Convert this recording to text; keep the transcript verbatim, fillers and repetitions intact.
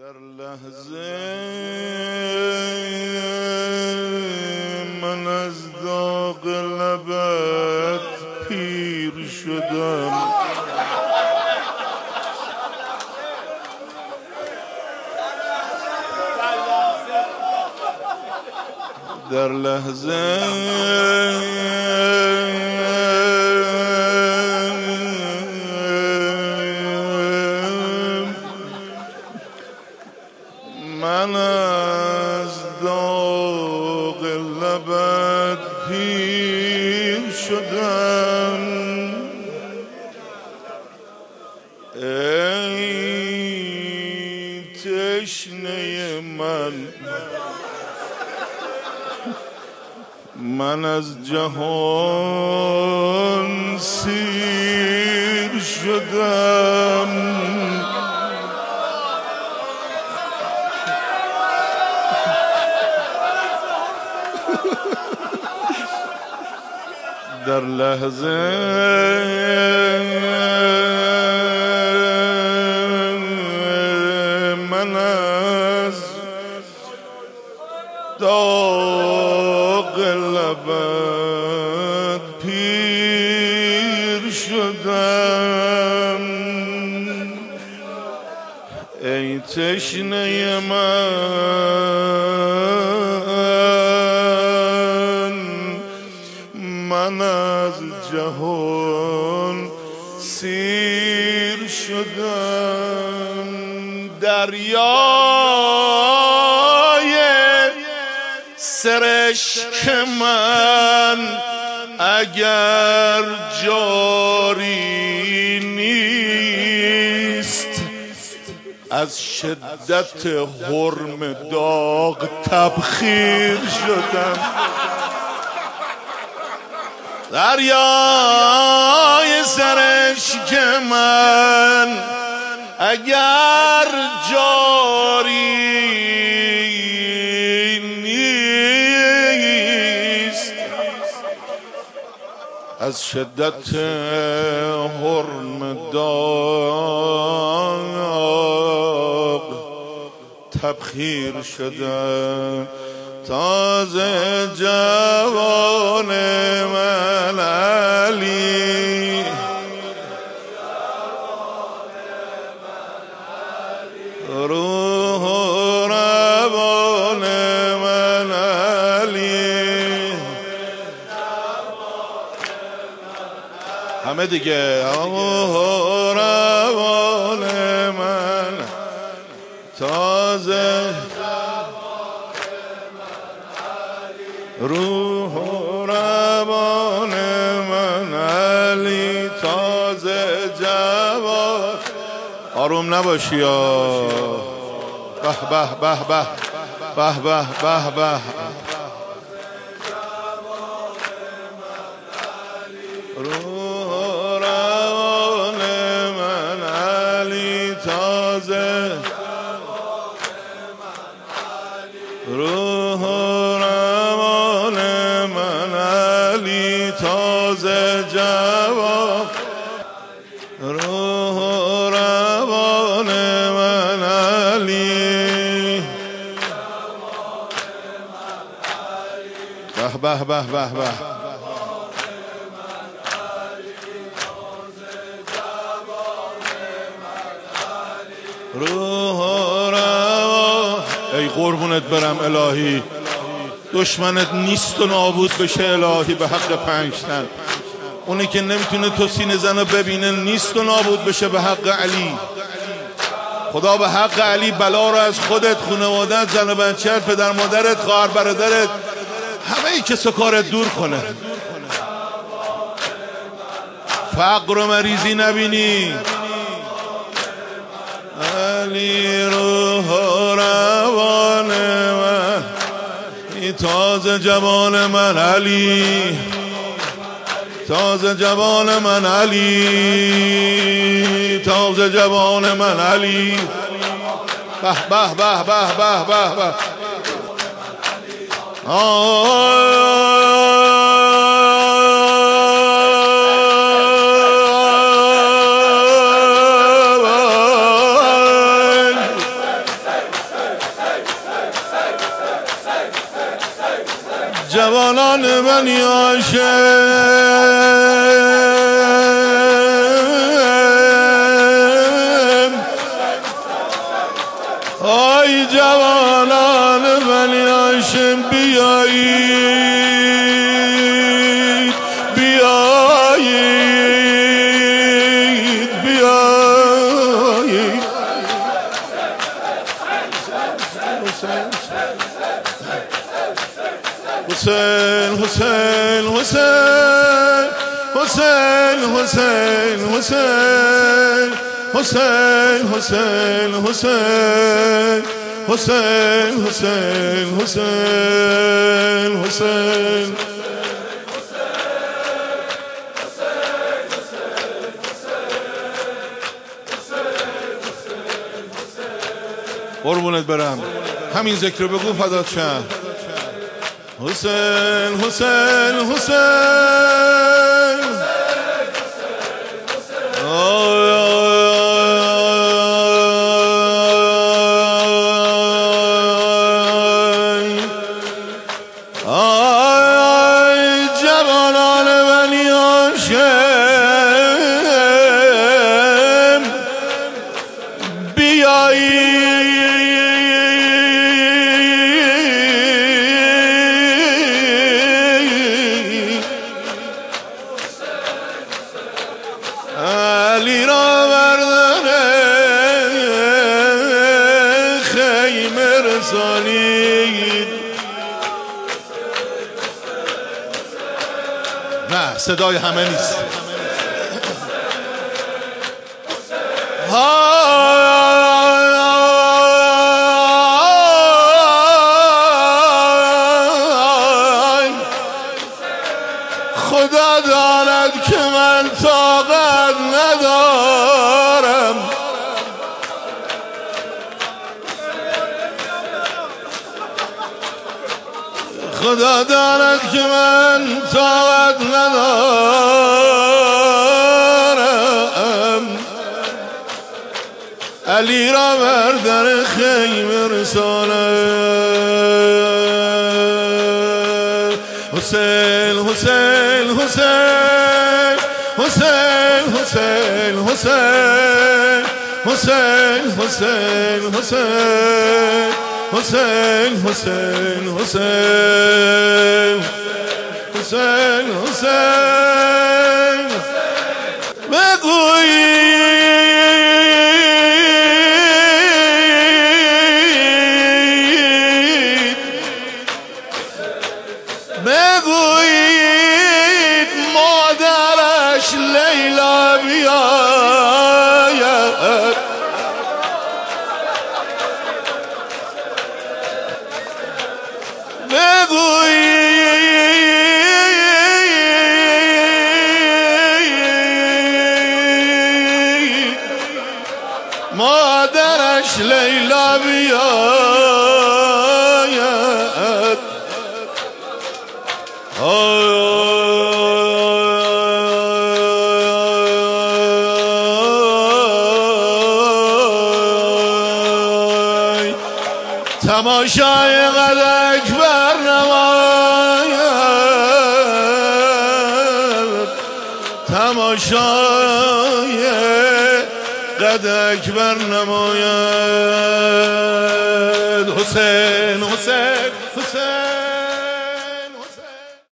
در لحظه من از داغ لبت پیر شدم، در لحظه من از داغ لبت پیر شدم. ای تشنه من، من از جهان سیر شدم. در لحظه من از داغ لبت پیر شدم. ای تشنه من، من از جهان سیر شدم. دریای سرشک من اگر جاری نیست، از شدت حرم داغ تبخیر شدم. دریای سرشک من اگر جاری نیست، از شدت حرم داغ تبخیر شدم. تازه جوان من علی، روح روان من علی، همه دیگه روح روان من تازه، روح روان من علی تازه جوان. آروم نباشی یا به به به به به به به به. روح روان من علی تازه، روح روان من علی تازه جوان، روح روان من علی به به به به به. روح روان، ای قربونت برم الهی، دشمنت نیست و نابود بشه الهی به حق پنج تن. اونی که نمیتونه تو سینه زنو ببینه نیست و نابود بشه به حق علی. خدا به حق علی بلا رو از خودت، خانوادت، زن و بچه‌ت، پدر مادرت، خواهر برادرت، همه ای که سکارت دور کنه. فقر و مریضی نبینی. علی روح روان من تازه جوان من علی، تازه جوان من علی، تازه جوان من علی. به به به به به به به. جوانان بنی هاشم، آی جوانان بنی هاشم بیایید بیایید بیایید. حسین حسین حسین حسین حسین حسین حسین حسین حسین حسین حسین حسین حسین. قربونت برم، همین ذکر بگو فدات شم. حسین حسین حسین آی آی جوانان بنی هاشم بیایید علی را بردن خیمه رسانید. نه صدای همه نیست. خدا داند که من طاقت ندارم، خدا داند که من طاقت ندارم. علی را بر در خیمه رسانم. حسین حسین حسین حسین حسین حسین حسین حسین حسین حسین حسین حسین حسین حسین بگویید بگویید مادرش لیلا بیاید. بگویید مادرش لیلا بیاید. تماشای قدک برنماید، تماشای قدک برنماید. حسین حسین حسین